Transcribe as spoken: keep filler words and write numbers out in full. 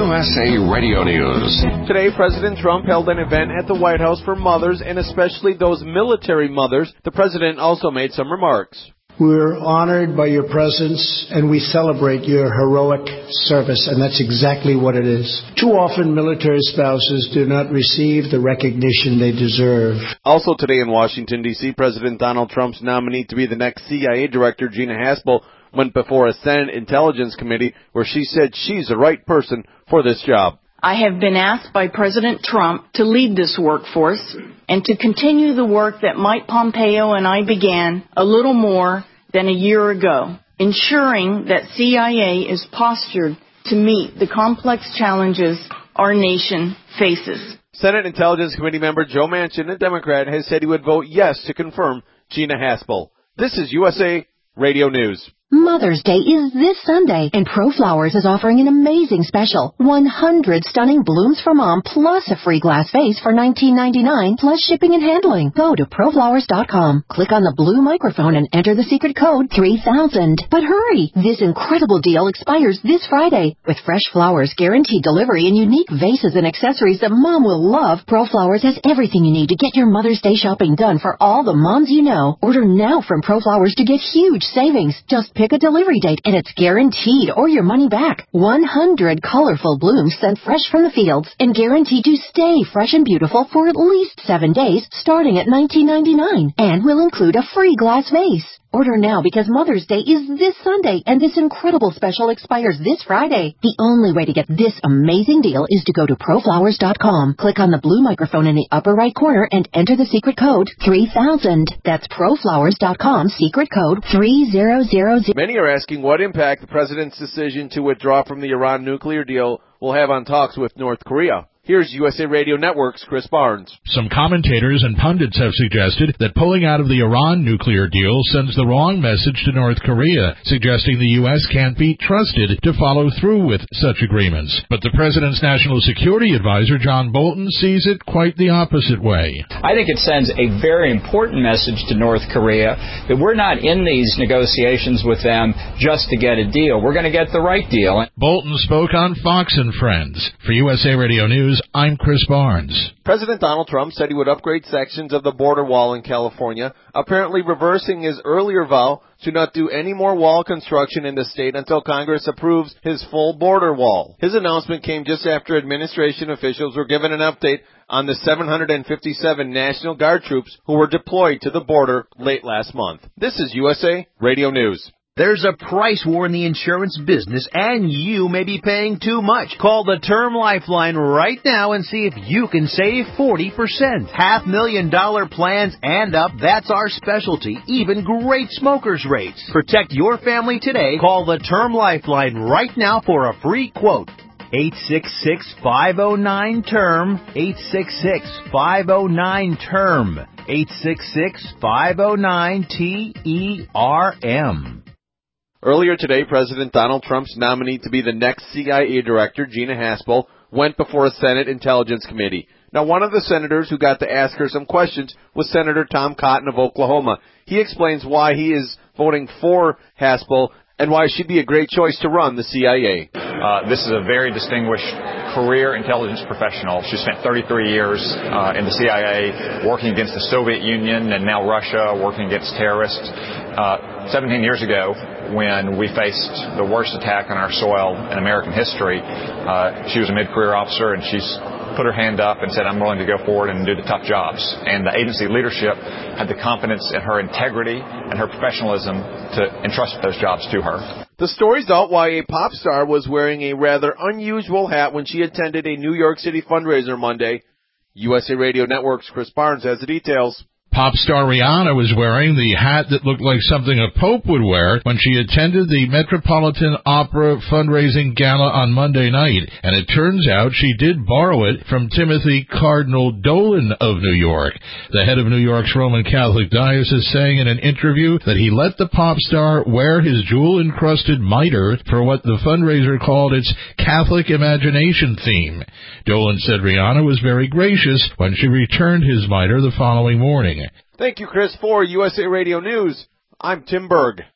U S A Radio News. Today, President Trump held an event at the White House for mothers, and especially those military mothers. The president also made some remarks. We're honored by your presence, and we celebrate your heroic service, and that's exactly what it is. Too often, military spouses do not receive the recognition they deserve. Also today in Washington, D C, President Donald Trump's nominee to be the next C I A director, Gina Haspel, went before a Senate Intelligence Committee where she said she's the right person for this job. I have been asked by President Trump to lead this workforce and to continue the work that Mike Pompeo and I began a little more than a year ago, ensuring that C I A is postured to meet the complex challenges our nation faces. Senate Intelligence Committee member Joe Manchin, a Democrat, has said he would vote yes to confirm Gina Haspel. This is U S A Radio News. Mother's Day is this Sunday, and ProFlowers is offering an amazing special. one hundred stunning blooms for mom, plus a free glass vase for nineteen ninety-nine, plus shipping and handling. Go to pro flowers dot com, click on the blue microphone, and enter the secret code three thousand. But hurry! This incredible deal expires this Friday. With fresh flowers, guaranteed delivery, and unique vases and accessories that mom will love, ProFlowers has everything you need to get your Mother's Day shopping done for all the moms you know. Order now from ProFlowers to get huge savings. Just pick a delivery date, and it's guaranteed or your money back. one hundred colorful blooms sent fresh from the fields and guaranteed to stay fresh and beautiful for at least seven days, starting at nineteen ninety-nine, and will include a free glass vase. Order now because Mother's Day is this Sunday, and this incredible special expires this Friday. The only way to get this amazing deal is to go to pro flowers dot com, click on the blue microphone in the upper right corner, and enter the secret code three thousand. That's pro flowers dot com, secret code three thousand. Many are asking what impact the president's decision to withdraw from the Iran nuclear deal will have on talks with North Korea. Here's U S A Radio Network's Chris Barnes. Some commentators and pundits have suggested that pulling out of the Iran nuclear deal sends the wrong message to North Korea, suggesting the U S can't be trusted to follow through with such agreements. But the president's national security advisor, John Bolton, sees it quite the opposite way. I think it sends a very important message to North Korea that we're not in these negotiations with them just to get a deal. We're going to get the right deal. Bolton spoke on Fox and Friends. For U S A Radio News, I'm Chris Barnes. President Donald Trump said he would upgrade sections of the border wall in California, apparently reversing his earlier vow to not do any more wall construction in the state until Congress approves his full border wall. His announcement came just after administration officials were given an update on the seven hundred fifty-seven National Guard troops who were deployed to the border late last month. This is U S A Radio News. There's a price war in the insurance business, and you may be paying too much. Call the Term Lifeline right now and see if you can save forty percent. Half million dollar plans and up, that's our specialty. Even great smokers' rates. Protect your family today. Call the Term Lifeline right now for a free quote. eight six six, five oh nine, T E R M. eight six six, five oh nine, T E R M. eight six six, five oh nine, T E R M. Earlier today, President Donald Trump's nominee to be the next C I A director, Gina Haspel, went before a Senate Intelligence Committee. Now, one of the senators who got to ask her some questions was Senator Tom Cotton of Oklahoma. He explains why he is voting for Haspel and why she'd be a great choice to run the C I A. Uh, this is a very distinguished career intelligence professional. She spent thirty-three years uh, in the C I A working against the Soviet Union and now Russia, working against terrorists. Uh, seventeen years ago, when we faced the worst attack on our soil in American history, uh, she was a mid-career officer, and she's put her hand up and said, I'm willing to go forward and do the tough jobs. And the agency leadership had the confidence in her integrity and her professionalism to entrust those jobs to her. The story's out why a pop star was wearing a rather unusual hat when she attended a New York City fundraiser Monday. U S A Radio Network's Chris Barnes has the details. Pop star Rihanna was wearing the hat that looked like something a pope would wear when she attended the Metropolitan Opera fundraising gala on Monday night, and it turns out she did borrow it from Timothy Cardinal Dolan of New York. The head of New York's Roman Catholic Diocese saying in an interview that he let the pop star wear his jewel-encrusted mitre for what the fundraiser called its Catholic Imagination theme. Dolan said Rihanna was very gracious when she returned his mitre the following morning. Thank you, Chris. For U S A Radio News, I'm Tim Berg.